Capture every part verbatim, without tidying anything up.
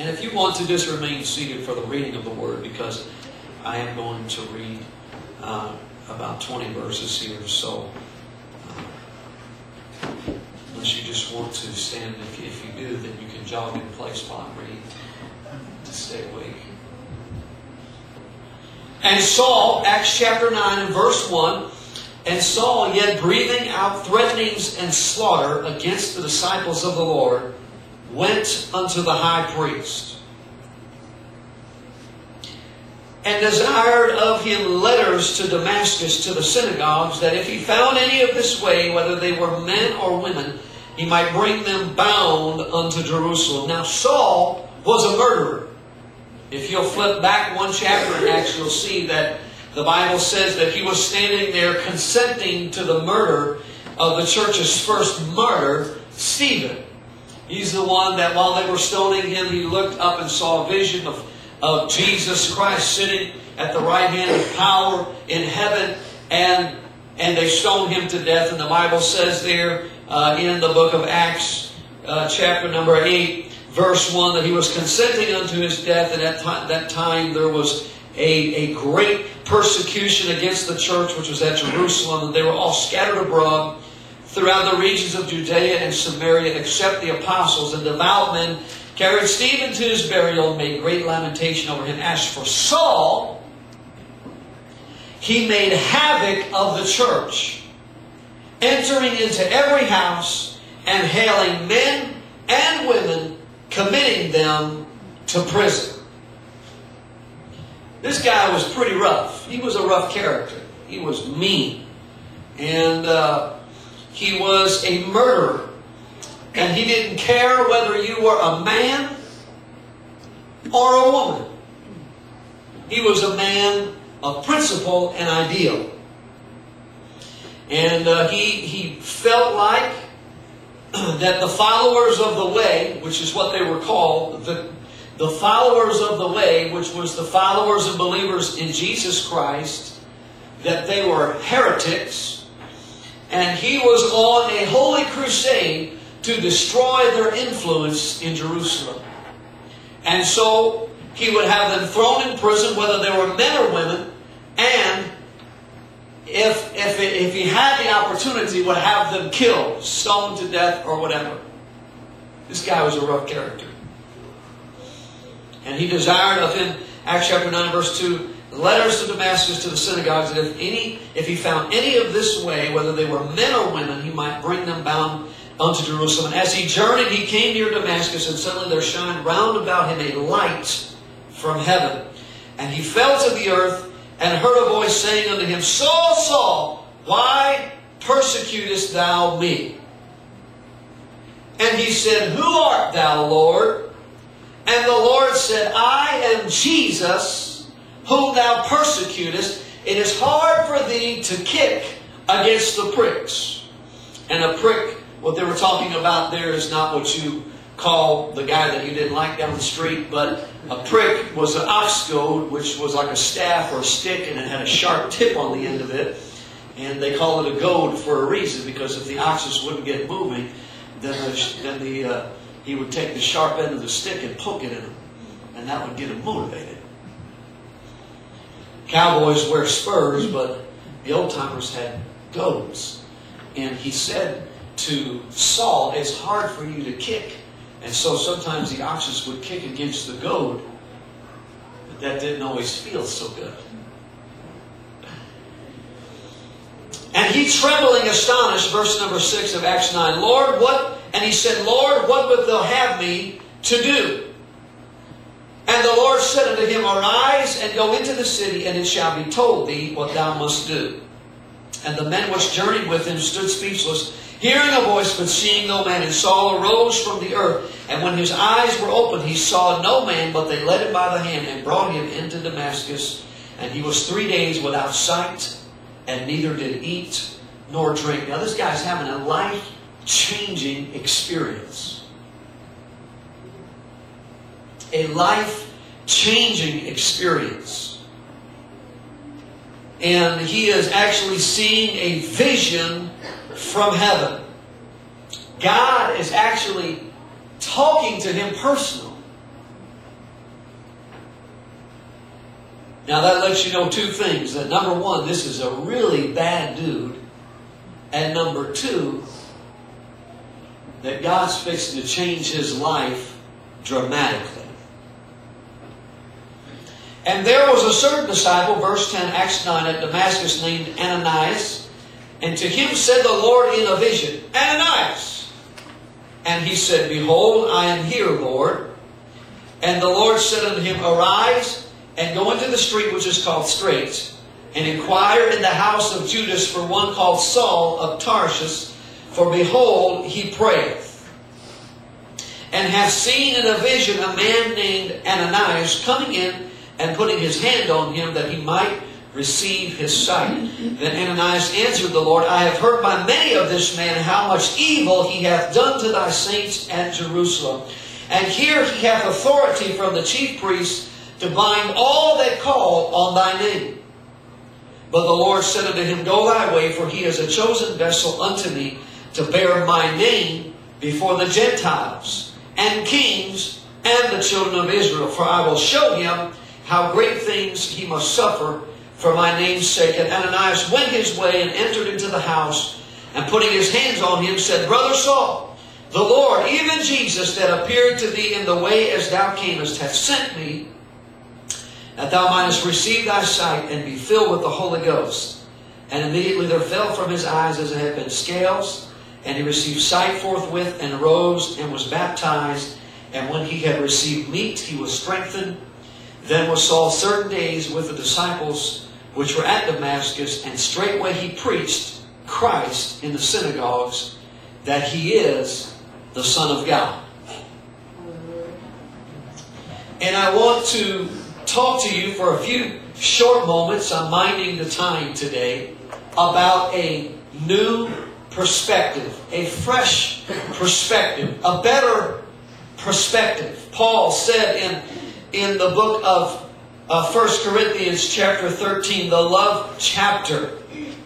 And if you want to, just remain seated for the reading of the Word, because I am going to read uh, about twenty verses here. So, uh, unless you just want to stand, if you, if you do, then you can jog in place while I'm reading to stay awake. And Saul, Acts chapter nine and verse one, and Saul, yet breathing out threatenings and slaughter against the disciples of the Lord, went unto the high priest, and desired of him letters to Damascus to the synagogues, that if he found any of this way, whether they were men or women, he might bring them bound unto Jerusalem. Now Saul was a murderer. If you'll flip back one chapter in Acts, you'll see that the Bible says that he was standing there consenting to the murder of the church's first martyr, Stephen. He's the one that while they were stoning him, he looked up and saw a vision of, of Jesus Christ sitting at the right hand of power in heaven, and, and they stoned him to death. And the Bible says there uh, in the book of Acts, uh, chapter number eight, verse one, that he was consenting unto his death. And at t- that time there was a, a great persecution against the church, which was at Jerusalem, and they were all scattered abroad throughout the regions of Judea and Samaria, except the apostles. And devout men carried Stephen to his burial and made great lamentation over him. As for Saul, he made havoc of the church, entering into every house and hailing men and women, committing them to prison. This guy was pretty rough. He was a rough character. He was mean. And uh, he was a murderer. And he didn't care whether you were a man or a woman. He was a man of principle and ideal. And uh, he, he felt like that the followers of the way, which is what they were called, the, the followers of the way, which was the followers and believers in Jesus Christ, that they were heretics. And he was on a holy crusade to destroy their influence in Jerusalem. And so he would have them thrown in prison, whether they were men or women, and if, if, it, if he had the opportunity, would have them killed, stoned to death, or whatever. This guy was a rough character. And he desired of him, Acts chapter nine, verse two, letters to Damascus to the synagogues, that if any, if he found any of this way, whether they were men or women, he might bring them bound unto Jerusalem. And as he journeyed, he came near Damascus, and suddenly there shined round about him a light from heaven. And he fell to the earth, and heard a voice saying unto him, Saul, Saul, why persecutest thou me? And he said, Who art thou, Lord? And the Lord said, I am Jesus, whom thou persecutest. It is hard for thee to kick against the pricks. And a prick, what they were talking about there, is not what you call the guy that you didn't like down the street, but a prick was an ox goad, which was like a staff or a stick, and it had a sharp tip on the end of it. And they call it a goad for a reason, because if the oxes wouldn't get moving, then the, then the uh, he would take the sharp end of the stick and poke it in them, and that would get them motivated. Cowboys wear spurs, but the old timers had goads. And he said to Saul, it's hard for you to kick. And so sometimes the oxes would kick against the goad, but that didn't always feel so good. And he trembling astonished, verse number six of Acts nine, Lord, what? And he said, Lord, what wilt thou have me to do? And the Lord said unto him, Arise and go into the city, and it shall be told thee what thou must do. And the men which journeyed with him stood speechless, hearing a voice, but seeing no man. And Saul arose from the earth, and when his eyes were opened, he saw no man, but they led him by the hand and brought him into Damascus. And he was three days without sight, and neither did eat nor drink. Now this guy's having a life-changing experience. A life-changing experience. And he is actually seeing a vision from heaven. God is actually talking to him personally. Now that lets you know two things. That number one, this is a really bad dude. And number two, that God's fixing to change his life dramatically. And there was a certain disciple, verse ten, Acts nine, at Damascus named Ananias. And to him said the Lord in a vision, Ananias. And he said, Behold, I am here, Lord. And the Lord said unto him, Arise, and go into the street which is called Straight, and inquire in the house of Judas for one called Saul of Tarsus, for behold, he prayeth, and hath seen in a vision a man named Ananias coming in and putting his hand on him that he might receive his sight. Then Ananias answered the Lord, I have heard by many of this man how much evil he hath done to thy saints at Jerusalem. And here he hath authority from the chief priests to bind all that call on thy name. But the Lord said unto him, Go thy way, for he is a chosen vessel unto me to bear my name before the Gentiles and kings and the children of Israel. For I will show him how great things he must suffer for my name's sake. And Ananias went his way and entered into the house, and putting his hands on him, said, Brother Saul, the Lord, even Jesus, that appeared to thee in the way as thou camest, hath sent me, that thou mightest receive thy sight and be filled with the Holy Ghost. And immediately there fell from his eyes as it had been scales, and he received sight forthwith, and arose and was baptized. And when he had received meat, he was strengthened. Then was Saul certain days with the disciples which were at Damascus, and straightway he preached Christ in the synagogues, that he is the Son of God. And I want to talk to you for a few short moments, I'm minding the time today, about a new perspective, a fresh perspective, a better perspective. Paul said in, in the book of uh, First Corinthians chapter thirteen, the love chapter,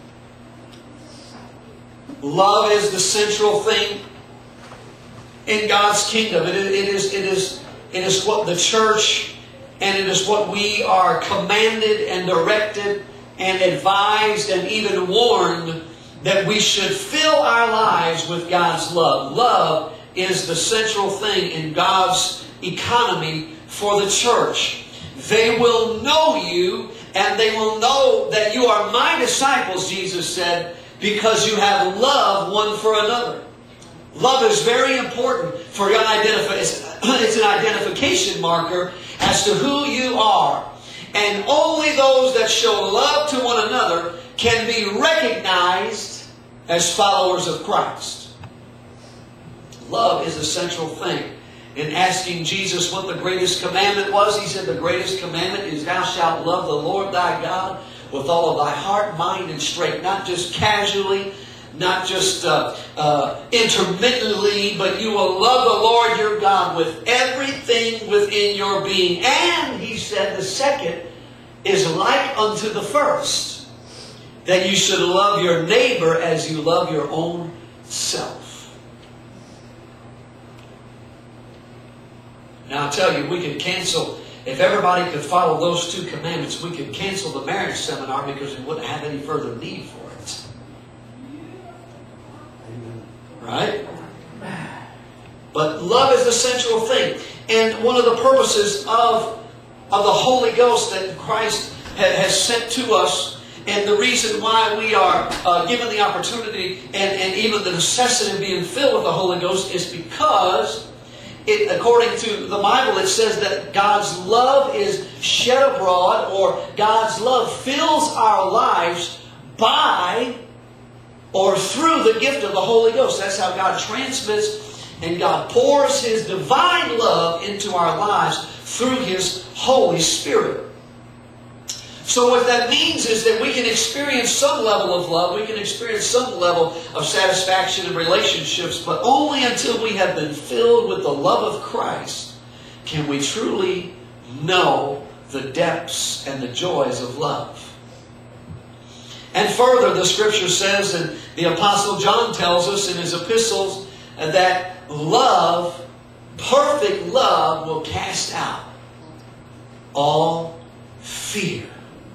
love is the central thing in God's kingdom. It, it, is, it, is, it is what the church, and it is what we are commanded and directed and advised and even warned, that we should fill our lives with God's love. Love is the central thing in God's economy for the church. They will know you, and they will know that you are my disciples, Jesus said, because you have love one for another. Love is very important for your identification. It's an identification marker as to who you are. And only those that show love to one another can be recognized as followers of Christ. Love is a central thing. In asking Jesus what the greatest commandment was, he said the greatest commandment is, Thou shalt love the Lord thy God with all of thy heart, mind, and strength. Not just casually, not just uh, uh, intermittently, but you will love the Lord your God with everything within your being. And he said the second is like unto the first, that you should love your neighbor as you love your own self. Now I tell you, we could cancel, if everybody could follow those two commandments, we could cancel the marriage seminar because we wouldn't have any further need for it. Right? But love is the central thing. And one of the purposes of, of the Holy Ghost that Christ ha, has sent to us, and the reason why we are uh, given the opportunity and, and even the necessity of being filled with the Holy Ghost, is because, it, according to the Bible, it says that God's love is shed abroad, or God's love fills our lives by or through the gift of the Holy Ghost. That's how God transmits and God pours His divine love into our lives through His Holy Spirit. So what that means is that we can experience some level of love, we can experience some level of satisfaction in relationships, but only until we have been filled with the love of Christ can we truly know the depths and the joys of love. And further, the Scripture says, and the Apostle John tells us in his epistles, that love, perfect love, will cast out all fear. fear.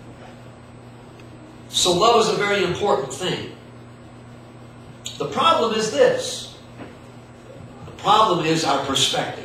So love is a very important thing. The problem is this. The problem is our perspective.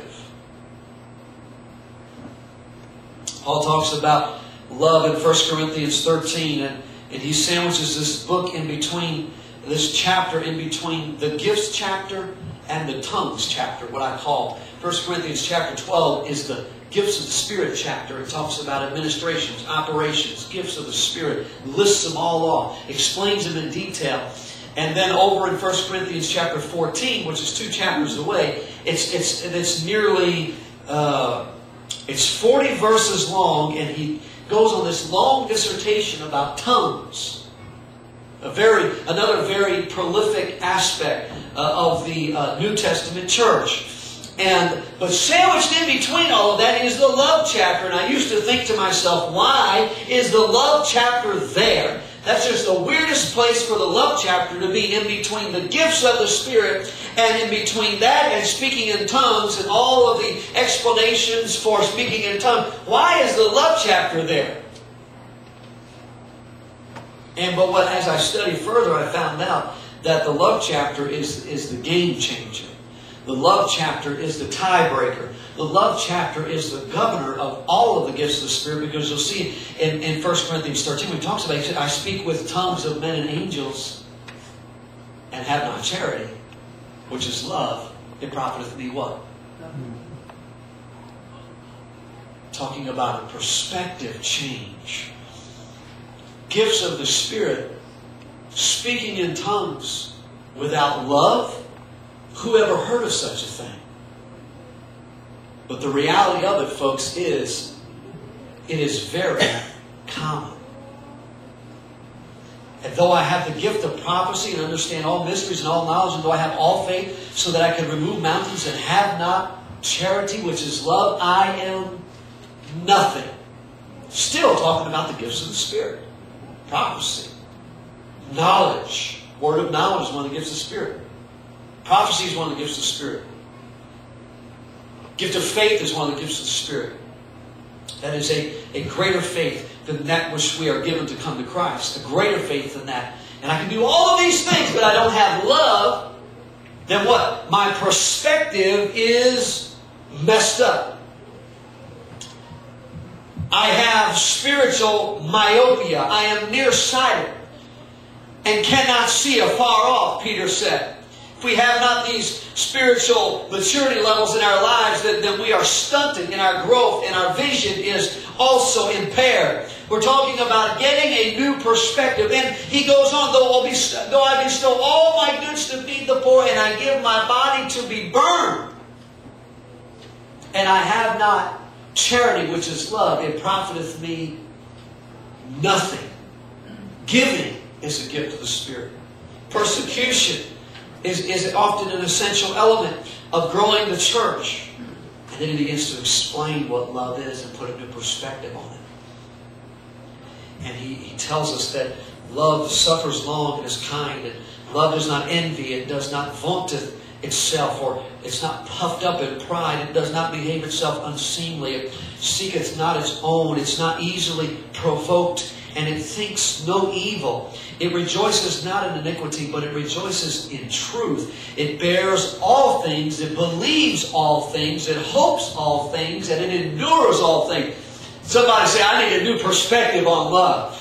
Paul talks about love in First Corinthians thirteen, and, and he sandwiches this book in between, this chapter in between the gifts chapter and the tongues chapter, what I call First Corinthians chapter twelve is the gifts of the Spirit chapter. It talks about administrations, operations, gifts of the Spirit, lists them all off, explains them in detail. And then over in First Corinthians chapter fourteen, which is two chapters away, it's it's it's nearly uh, it's forty verses long, and he goes on this long dissertation about tongues. A very another very prolific aspect uh, of the uh, New Testament church. And but sandwiched in between all of that is the love chapter. And I used to think to myself, why is the love chapter there? That's just the weirdest place for the love chapter to be, in between the gifts of the Spirit and in between that and speaking in tongues and all of the explanations for speaking in tongues. Why is the love chapter there? And but what as I studied further, I found out that the love chapter is, is the game changer. The love chapter is the tiebreaker. The love chapter is the governor of all of the gifts of the Spirit, because you'll see in, in First Corinthians thirteen, when he talks about it, he said, I speak with tongues of men and angels and have not charity, which is love. It profiteth me what? Talking about a perspective change. Gifts of the Spirit, speaking in tongues without love. Who ever heard of such a thing? But the reality of it, folks, is it is very common. And though I have the gift of prophecy and understand all mysteries and all knowledge, and though I have all faith so that I can remove mountains and have not charity, which is love, I am nothing. Still talking about the gifts of the Spirit. Prophecy. Knowledge. Word of knowledge is one of the gifts of the Spirit. Prophecy is one of the gifts of the Spirit. Gift of faith is one of the gifts of the Spirit. That is a, a greater faith than that which we are given to come to Christ. A greater faith than that. And I can do all of these things, but I don't have love. Then what? My perspective is messed up. I have spiritual myopia. I am nearsighted and cannot see afar off, Peter said. If we have not these spiritual maturity levels in our lives, then, then we are stunted in our growth, and our vision is also impaired. We're talking about getting a new perspective. And he goes on, though, I'll be, though I bestow all my goods to feed the poor, and I give my body to be burned, and I have not charity, which is love, it profiteth me nothing. Giving is a gift of the Spirit. Persecution Is, is often an essential element of growing the church. And then he begins to explain what love is and put a new perspective on it. And he, he tells us that love suffers long and is kind. And love does not envy. It does not vaunteth itself, or it's not puffed up in pride. It does not behave itself unseemly. It seeketh not its own. It's not easily provoked. And it thinks no evil. It rejoices not in iniquity, but it rejoices in truth. It bears all things. It believes all things. It hopes all things. And it endures all things. Somebody say, I need a new perspective on love.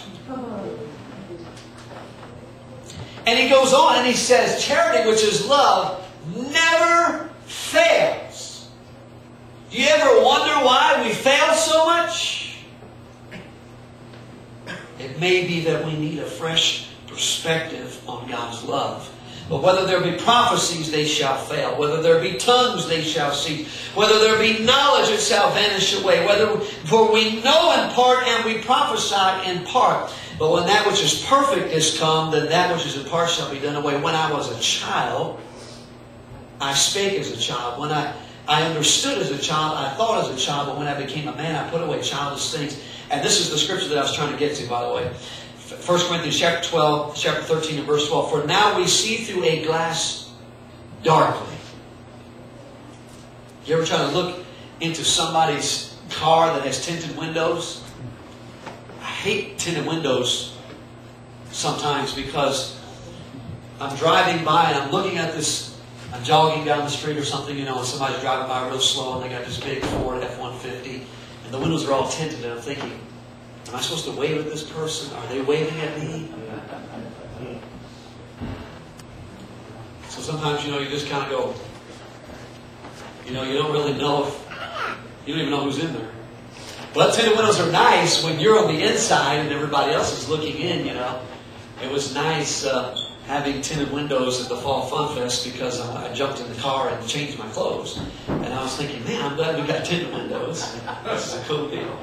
And he goes on and he says, charity, which is love, never fails. Do you ever wonder why we fail so much? It may be that we need a fresh perspective on God's love. But whether there be prophecies, they shall fail. Whether there be tongues, they shall cease. Whether there be knowledge, it shall vanish away. Whether, for we know in part and we prophesy in part. But when that which is perfect is come, then that which is in part shall be done away. When I was a child, I spake as a child. When I, I understood as a child, I thought as a child. But when I became a man, I put away childish things. And this is the scripture that I was trying to get to, by the way. First Corinthians chapter twelve, chapter thirteen and verse twelve. For now we see through a glass darkly. You ever try to look into somebody's car that has tinted windows? hate tinted windows sometimes because I'm driving by and I'm looking at this, I'm jogging down the street or something, you know, and somebody's driving by real slow and they got this big Ford F one fifty and the windows are all tinted and I'm thinking, am I supposed to wave at this person? Are they waving at me? So sometimes, you know, you just kind of go, you know, you don't really know if, you don't even know who's in there. But tinted windows are nice when you're on the inside and everybody else is looking in, you know. It was nice uh, having tinted windows at the Fall Fun Fest because uh, I jumped in the car and changed my clothes. And I was thinking, man, I'm glad we got tinted windows. This is a cool deal.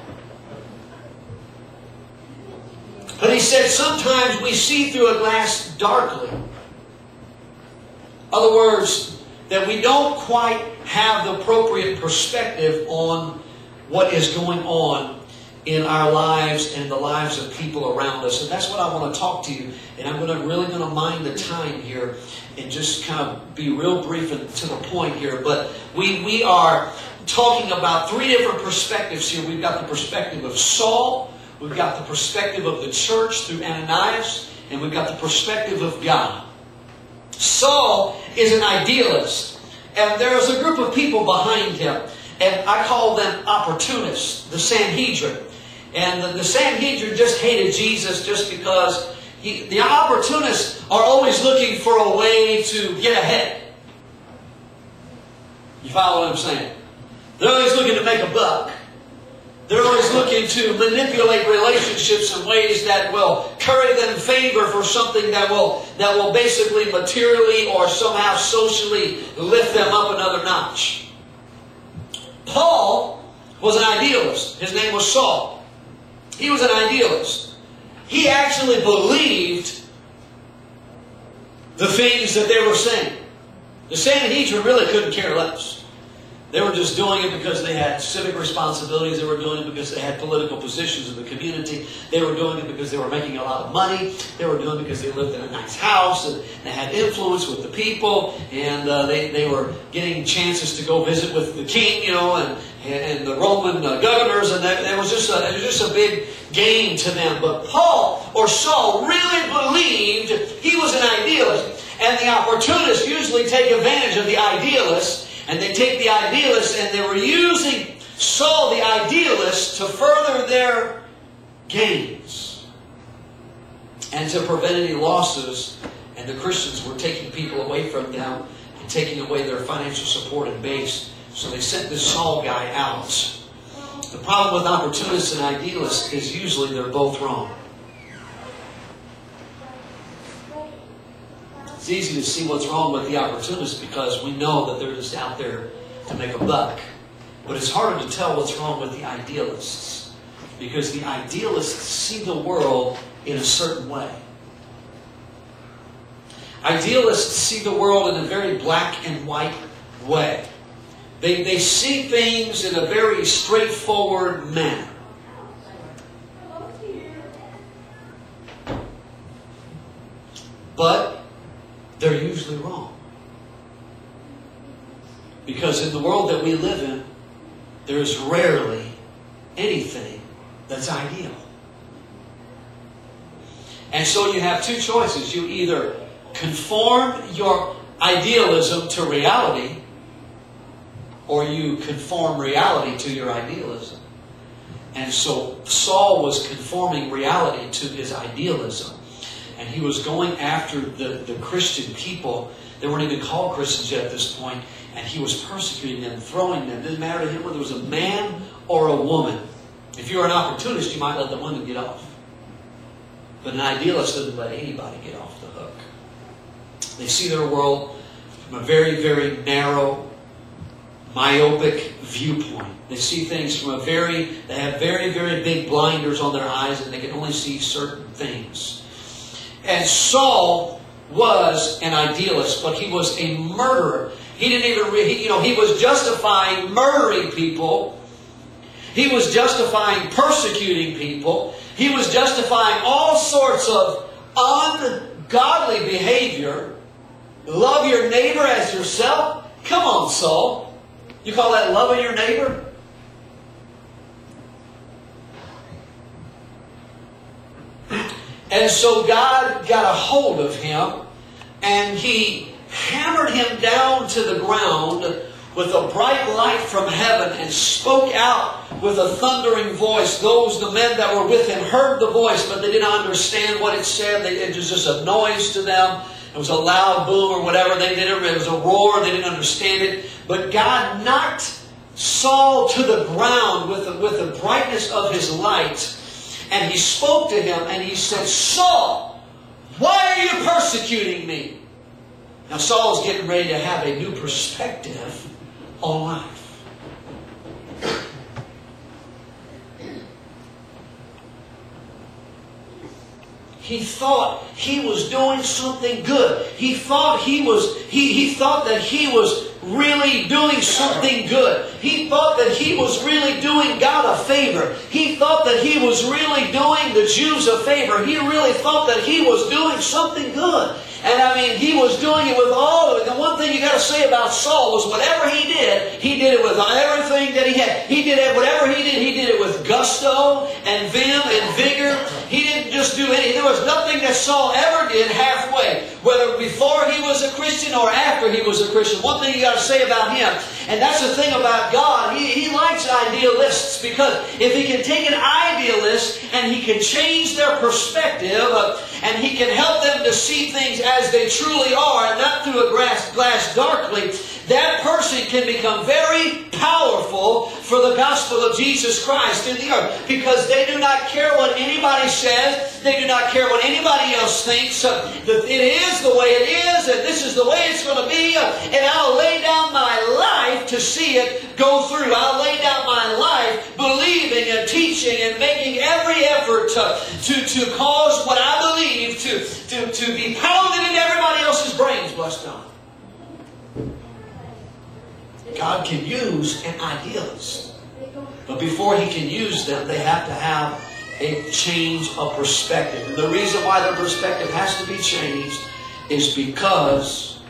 But he said, sometimes we see through a glass darkly. Other words, that we don't quite have the appropriate perspective on what is going on in our lives and the lives of people around us. And that's what I want to talk to you. And I'm going to really going to mind the time here and just kind of be real brief and to the point here. But we, we are talking about three different perspectives here. We've got the perspective of Saul. We've got the perspective of the church through Ananias. And we've got the perspective of God. Saul is an idealist. And there is a group of people behind him. And I call them opportunists, the Sanhedrin. And the, the Sanhedrin just hated Jesus just because he, the opportunists are always looking for a way to get ahead. You follow what I'm saying? They're always looking to make a buck. They're always looking to manipulate relationships in ways that will curry them favor for something that will, that will basically materially or somehow socially lift them up another notch. Paul was an idealist. His name was Saul. He was an idealist. He actually believed the things that they were saying. The Sanhedrin really couldn't care less. They were just doing it because they had civic responsibilities. They were doing it because they had political positions in the community. They were doing it because they were making a lot of money. They were doing it because they lived in a nice house and they had influence with the people. And uh, they, they were getting chances to go visit with the king, you know, and, and the Roman uh, governors. And there was just a, it was just a big game to them. But Paul or Saul really believed he was an idealist. And the opportunists usually take advantage of the idealists. And they take the idealists and they were using Saul, the idealist, to further their gains and to prevent any losses. And the Christians were taking people away from them and taking away their financial support and base. So they sent this Saul guy out. The problem with opportunists and idealists is usually they're both wrong. It's easy to see what's wrong with the opportunists because we know that they're just out there to make a buck. But it's harder to tell what's wrong with the idealists because the idealists see the world in a certain way. Idealists see the world in a very black and white way. They, they see things in a very straightforward manner. But they're usually wrong. Because in the world that we live in, there is rarely anything that's ideal. And so you have two choices. You either conform your idealism to reality, or you conform reality to your idealism. And so Saul was conforming reality to his idealism. And he was going after the, the Christian people. They weren't even called Christians yet at this point. And he was persecuting them, throwing them. It didn't matter to him whether it was a man or a woman. If you were an opportunist, you might let the women get off. But an idealist doesn't let anybody get off the hook. They see their world from a very, very narrow, myopic viewpoint. They see things from a very, they have very, very big blinders on their eyes and they can only see certain things. And Saul was an idealist, but he was a murderer. He didn't even, he, you know, he was justifying murdering people. He was justifying persecuting people. He was justifying all sorts of ungodly behavior. Love your neighbor as yourself. Come on, Saul. You call that loving your neighbor? And so God got a hold of him, and He hammered him down to the ground with a bright light from heaven, and spoke out with a thundering voice. Those, the men that were with him, heard the voice, but they didn't understand what it said. They, it was just a noise to them. It was a loud boom or whatever. They didn't. It was a roar. They didn't understand it. But God knocked Saul to the ground with the, with the brightness of His light, and He spoke to him, and He said, "Saul, why are you persecuting me?" Now Saul's getting ready to have a new perspective on life. He thought he was doing something good. He thought he was he, he thought that he was really doing something good. He thought that he was really doing God a favor. He thought that he was really doing the Jews a favor. He really thought that he was doing something good. And I mean, he was doing it with all of it. The one thing you got to say about Saul was whatever he did, he did it with everything that he had. He did it, whatever he did, he did it with gusto and vim and vigor. He didn't just do anything. There was nothing that Saul ever did halfway, whether before he was a Christian or after he was a Christian. One thing you got to say about him, and that's the thing about God, he, he likes idealists, because if He can take an idealist and He can change their perspective, uh, and He can help them to see things as they truly are, and not through a glass, glass darkly, that person can become very powerful for the gospel of Jesus Christ in the earth, because they do not care what anybody says. They do not care what anybody else thinks. Uh, that it is the way it is, and this is the way it's going to be, uh, and I'll lay down my life to see it go through. I'll lay down my life believing and teaching and making every effort to, to, to cause what I believe to, to, to be pounded in everybody else's brains, bless God. God can use an idealist, but before He can use them, they have to have a change of perspective. And the reason why their perspective has to be changed is because,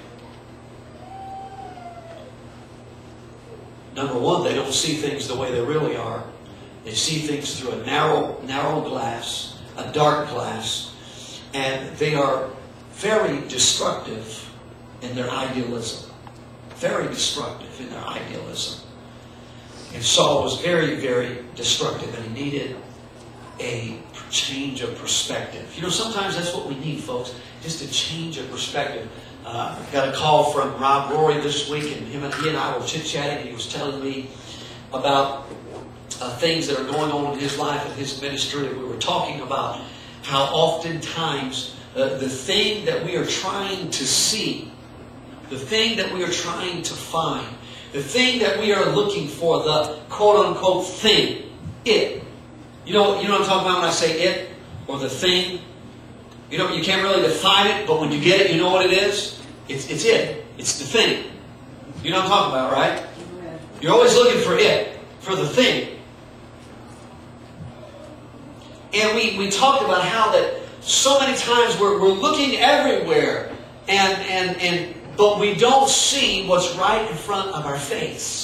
number one, they don't see things the way they really are. They see things through a narrow, narrow glass, a dark glass, and they are very destructive in their idealism. Very destructive in their idealism. And Saul was very, very destructive, and he needed a change of perspective. You know, sometimes that's what we need, folks, just a change of perspective. Uh, I got a call from Rob Rory this week, and him and he and I were chit-chatting, and he was telling me about uh, things that are going on in his life and his ministry. And we were talking about how oftentimes uh, the thing that we are trying to see, the thing that we are trying to find, the thing that we are looking for, the quote-unquote thing, it. You know, you know what I'm talking about when I say it or the thing? You know, you can't really define it, but when you get it, you know what it is? It's, it's it. It's the thing. You know what I'm talking about, right? You're always looking for it, for the thing. And we, we talked about how that so many times we're, we're looking everywhere, and, and, and but we don't see what's right in front of our face.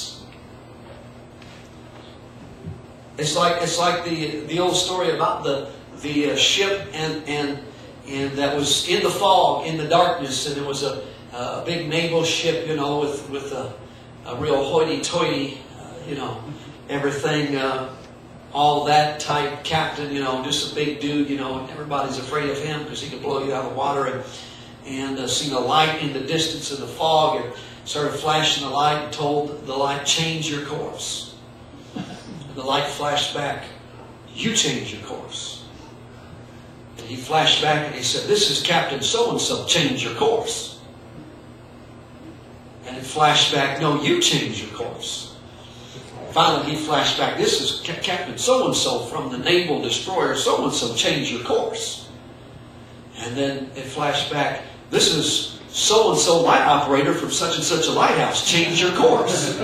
It's like it's like the the old story about the the uh, ship and and and that was in the fog, in the darkness, and there was a a big naval ship, you know, with with a, a real hoity-toity, uh, you know, everything, uh, all that type captain, you know, just a big dude, you know, and everybody's afraid of him because he can blow you out of the water, and and uh, seen a light in the distance in the fog, and started flashing the light and told the light, change your course. The light flashed back, you change your course. And he flashed back and he said, this is Captain so-and-so, change your course. And it flashed back, no, you change your course. Finally he flashed back, this is Captain so-and-so from the naval destroyer so-and-so, change your course. And then it flashed back, this is so-and-so light operator from such and such a lighthouse, change your course.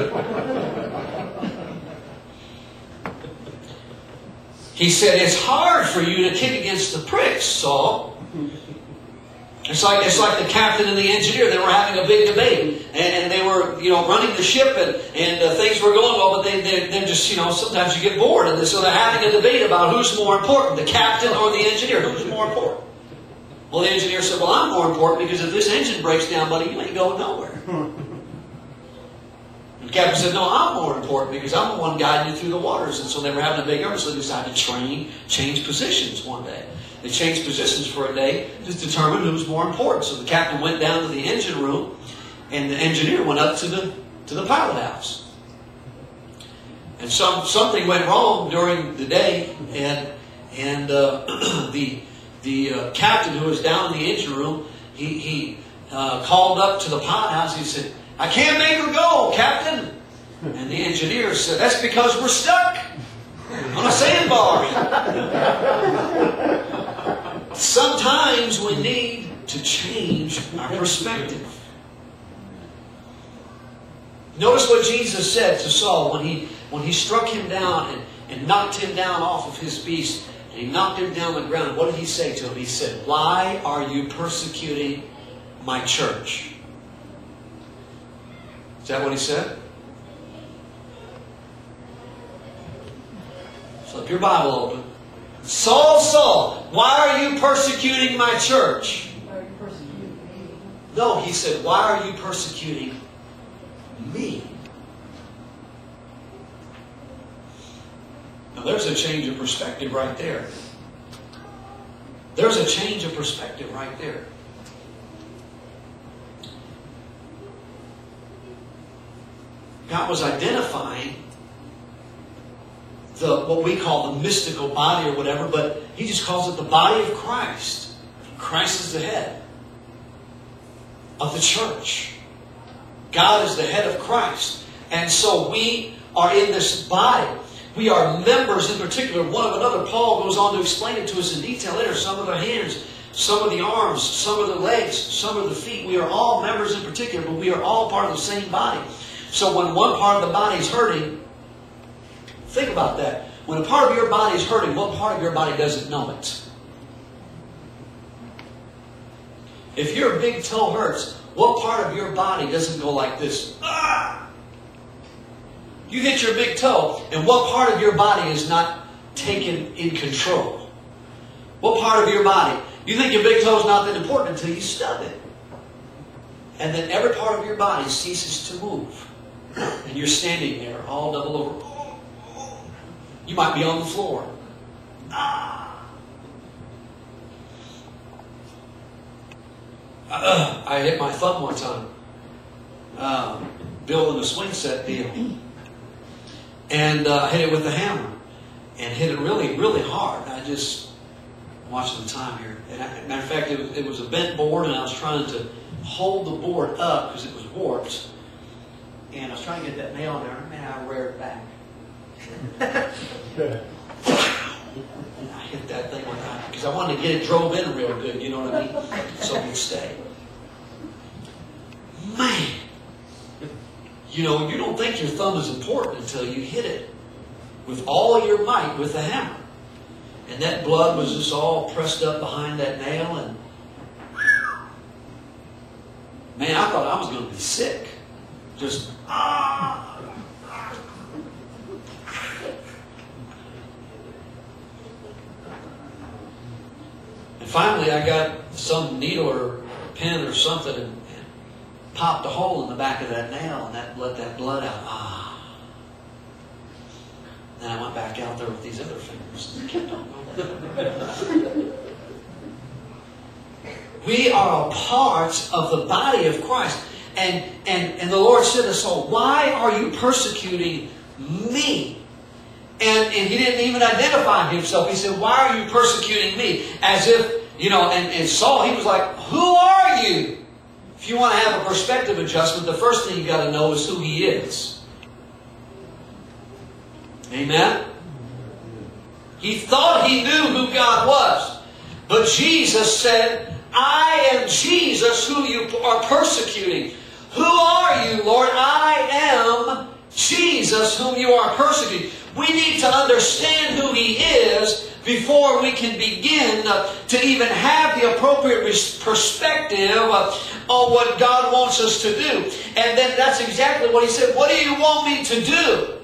He said, it's hard for you to kick against the pricks, Saul. It's like, it's like the captain and the engineer. They were having a big debate. and they were, you know, running the ship, and, and uh, things were going well, but they, they, they're just, you know, sometimes you get bored. And so they're having a debate about who's more important, the captain or the engineer. Who's more important? Well, the engineer said, well, I'm more important because if this engine breaks down, buddy, you ain't going nowhere. And the captain said, no, I'm more important because I'm the one guiding you through the waters. And so they were having a big argument, so they decided to train, change positions one day. They changed positions for a day to determine who was more important. So the captain went down to the engine room, and the engineer went up to the to the pilot house. And some something went wrong during the day, and and uh, the the uh, captain who was down in the engine room, he he uh, called up to the pilot house. He said, "I can't make her go, Captain." And the engineer said, "That's because we're stuck on a sandbar." Sometimes we need to change our perspective. Notice what Jesus said to Saul when he when he struck him down and, and knocked him down off of his beast, and he knocked him down on the ground. What did he say to him? He said, "Why are you persecuting my church?" Is that what he said? Flip your Bible open. Saul, Saul, why are you persecuting my church? Why are you persecuting me? No, he said, why are you persecuting me? Now there's a change of perspective right there. There's a change of perspective right there. God was identifying the what we call the mystical body or whatever, but He just calls it the body of Christ. Christ is the head of the church. God is the head of Christ. And so we are in this body. We are members in particular, one of another. Paul goes on to explain it to us in detail later. Some of the hands, some of the arms, some of the legs, some of the feet. We are all members in particular, but we are all part of the same body. So when one part of the body is hurting, think about that. When a part of your body is hurting, what part of your body doesn't know it? If your big toe hurts, what part of your body doesn't go like this? Ah! You hit your big toe, and what part of your body is not taken in control? What part of your body? You think your big toe is not that important until you stub it. And then every part of your body ceases to move. And you're standing there all double over. You might be on the floor. Ah. Uh, I hit my thumb one time. Uh, building a swing set deal. And uh, hit it with a hammer. And hit it really, really hard. I just watching the time here. And I, matter of fact, it was, it was a bent board, and I was trying to hold the board up because it was warped. And I was trying to get that nail in there. Man, I rear it back. I hit that thing with that because I wanted to get it drove in real good, you know what I mean? So it would stay. Man, you know, you don't think your thumb is important until you hit it with all your might with the hammer. And that blood was just all pressed up behind that nail, and man, I thought I was going to be sick. Just ah. And finally, I got some needle or pin or something and, and popped a hole in the back of that nail, and that let that blood out. Ah. Then I went back out there with these other fingers and kept on going. We are a part of the body of Christ. And, and, and the Lord said to Saul, why are you persecuting me? And, and he didn't even identify himself. He said, why are you persecuting me? As if, you know, and, and Saul, he was like, who are you? If you want to have a perspective adjustment, the first thing you got to know is who he is. Amen? He thought he knew who God was. But Jesus said, I am Jesus who you are persecuting. Who are you, Lord? I am Jesus, whom you are persecuting. We need to understand who He is before we can begin uh, to even have the appropriate perspective uh, on what God wants us to do. And then that's exactly what He said. What do you want me to do?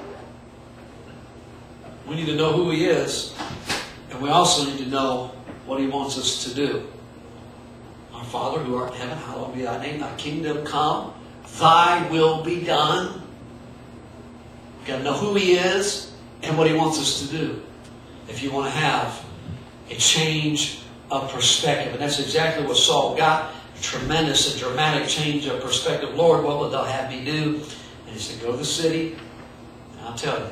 We need to know who He is. And we also need to know what He wants us to do. Our Father who art in heaven, hallowed be Thy name. Thy kingdom come. Thy will be done. We've got to know who He is and what He wants us to do if you want to have a change of perspective. And that's exactly what Saul got. A tremendous and dramatic change of perspective. Lord, what will Thou have me do? And He said, go to the city, and I'll tell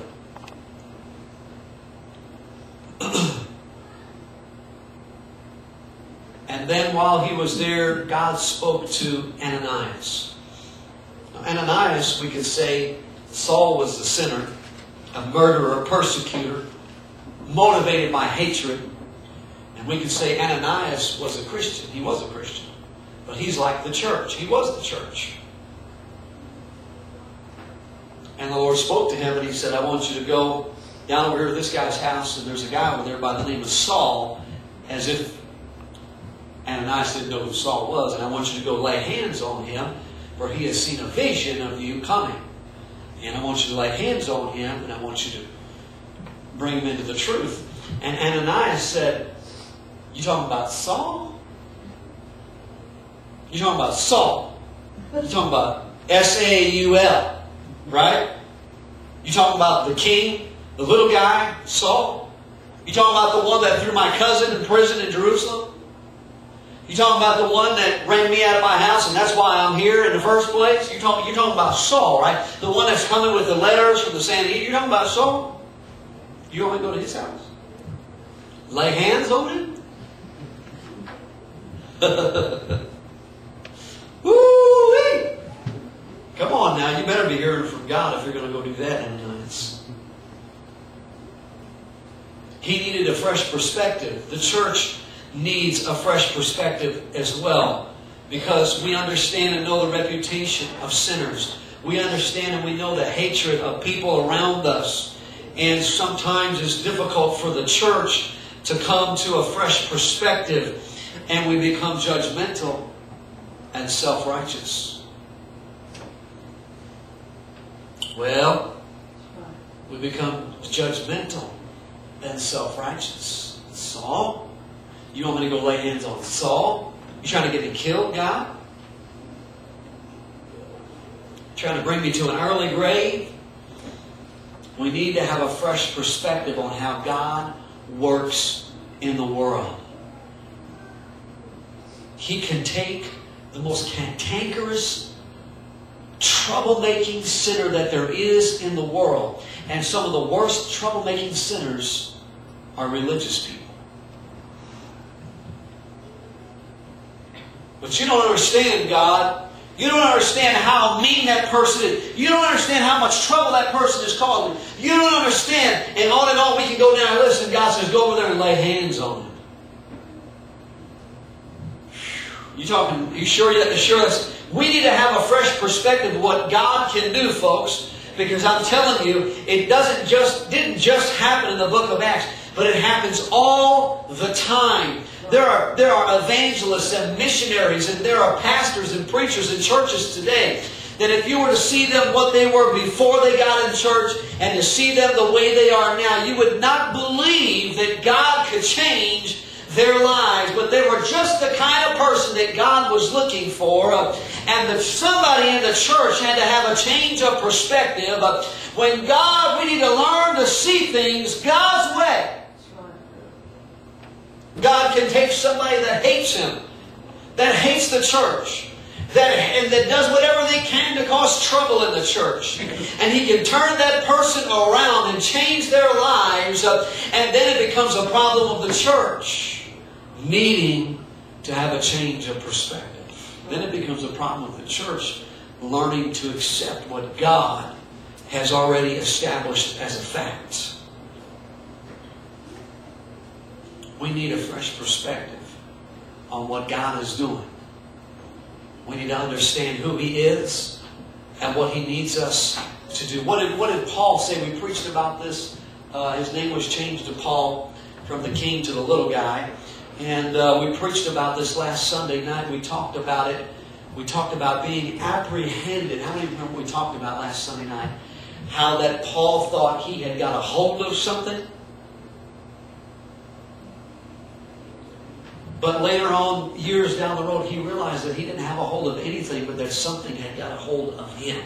you. And then while he was there, God spoke to Ananias. Now, Ananias, we could say, Saul was the sinner, a murderer, a persecutor, motivated by hatred. And we could say Ananias was a Christian. He was a Christian. But he's like the church. He was the church. And the Lord spoke to him and He said, I want you to go down over here to this guy's house, and there's a guy over there by the name of Saul, as if Ananias didn't know who Saul was, and I want you to go lay hands on him, for he has seen a vision of you coming. And I want you to lay hands on him, and I want you to bring him into the truth. And Ananias said, you talking about Saul? You talking about Saul? You talking about S A U L, right? You talking about the king, the little guy, Saul? You talking about the one that threw my cousin in prison in Jerusalem? You talking about the one that ran me out of my house, and that's why I'm here in the first place? You're talking, you're talking about Saul, right? The one that's coming with the letters from the Sanhedrin. You're talking about Saul? You want me to go to his house? Lay hands on him? Woo-wee! Come on now, you better be hearing from God if you're going to go do that in minutes. He needed a fresh perspective. The church needs a fresh perspective as well, because we understand and know the reputation of sinners. We understand and we know the hatred of people around us, and sometimes it's difficult for the church to come to a fresh perspective, and we become judgmental and self-righteous. Well, we become judgmental and self-righteous. Saul? You want me to go lay hands on Saul? You trying to get me killed, God? Trying to bring me to an early grave? We need to have a fresh perspective on how God works in the world. He can take the most cantankerous, troublemaking sinner that there is in the world. And some of the worst troublemaking sinners are religious people. But you don't understand, God. You don't understand how mean that person is. You don't understand how much trouble that person is causing. You don't understand. And on and on we can go down and listen. God says, go over there and lay hands on him. You talking? You sure? You sure? That's, we need to have a fresh perspective of what God can do, folks. Because I'm telling you, it doesn't just didn't just happen in the book of Acts, but it happens all the time. There are, there are evangelists and missionaries, and there are pastors and preachers in churches today that if you were to see them what they were before they got in church and to see them the way they are now, you would not believe that God could change their lives. But they were just the kind of person that God was looking for. Uh, and that somebody in the church had to have a change of perspective. Uh, when God, we need to learn to see things God's way. God can take somebody that hates Him, that hates the church, that, and that does whatever they can to cause trouble in the church. And He can turn that person around and change their lives, uh, and then it becomes a problem of the church needing to have a change of perspective. Then it becomes a problem of the church learning to accept what God has already established as a fact. We need a fresh perspective on what God is doing. We need to understand who He is and what He needs us to do. What did, what did Paul say? We preached about this. Uh, his name was changed to Paul from the king to the little guy. And uh, we preached about this last Sunday night. We talked about it. We talked about being apprehended. How many remember we talked about last Sunday night? How that Paul thought he had got a hold of something. But later on, years down the road, he realized that he didn't have a hold of anything, but that something had got a hold of him.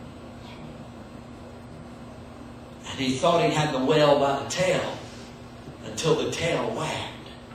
And he thought he had the whale by the tail until the tail wagged.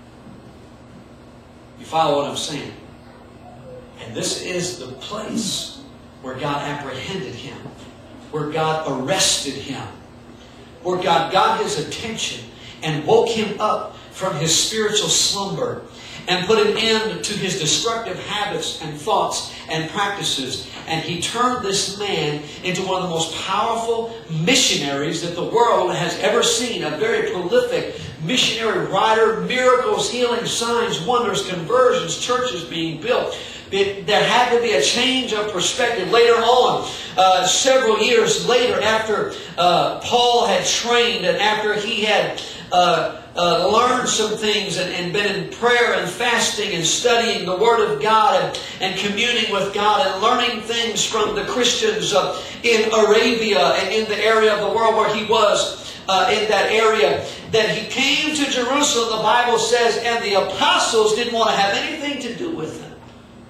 You follow what I'm saying? And this is the place where God apprehended him, where God arrested him, where God got his attention and woke him up from his spiritual slumber and put an end to his destructive habits and thoughts and practices. And he turned this man into one of the most powerful missionaries that the world has ever seen. A very prolific missionary writer, miracles, healing, signs, wonders, conversions, churches being built. It, there had to be a change of perspective. Later on, uh, several years later, after uh, Paul had trained and after he had uh, uh, learned some things and, and been in prayer and fasting and studying the Word of God and, and communing with God and learning things from the Christians uh, in Arabia and in the area of the world where he was uh, in that area, that he came to Jerusalem, the Bible says, and the apostles didn't want to have anything to do with him.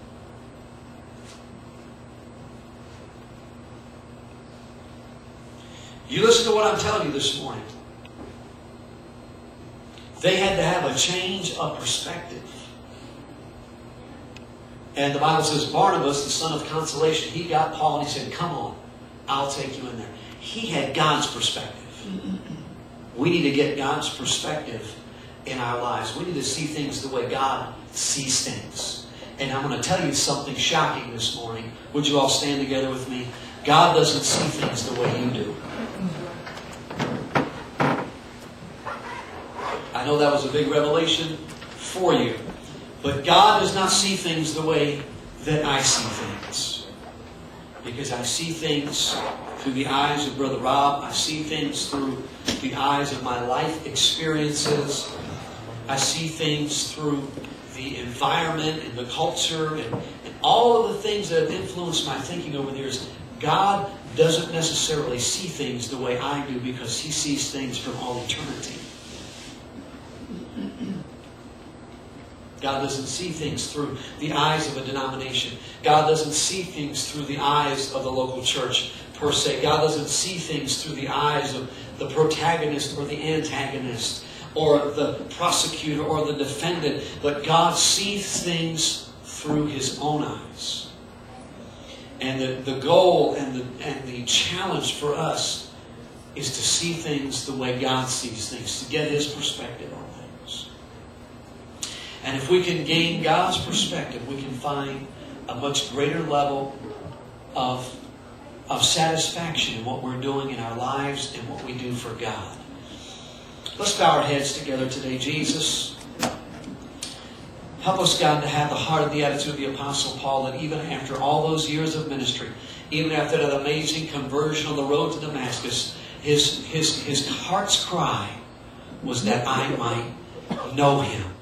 You listen to what I'm telling you this morning. They had to have a change of perspective. And the Bible says Barnabas, the son of consolation, he got Paul and he said, come on, I'll take you in there. He had God's perspective. We need to get God's perspective in our lives. We need to see things the way God sees things. And I'm going to tell you something shocking this morning. Would you all stand together with me? God doesn't see things the way you do. I know that was a big revelation for you. But God does not see things the way that I see things. Because I see things through the eyes of Brother Rob. I see things through the eyes of my life experiences. I see things through the environment and the culture and, and all of the things that have influenced my thinking over the years. God doesn't necessarily see things the way I do because He sees things from all eternity. God doesn't see things through the eyes of a denomination. God doesn't see things through the eyes of the local church per se. God doesn't see things through the eyes of the protagonist or the antagonist or the prosecutor or the defendant. But God sees things through His own eyes. And the, the goal and the, and the challenge for us is to see things the way God sees things, to get His perspective on things. And if we can gain God's perspective, we can find a much greater level of, of satisfaction in what we're doing in our lives and what we do for God. Let's bow our heads together today. Jesus, help us, God, to have the heart and the attitude of the Apostle Paul, that even after all those years of ministry, even after that amazing conversion on the road to Damascus, his, his, his heart's cry was that I might know Him.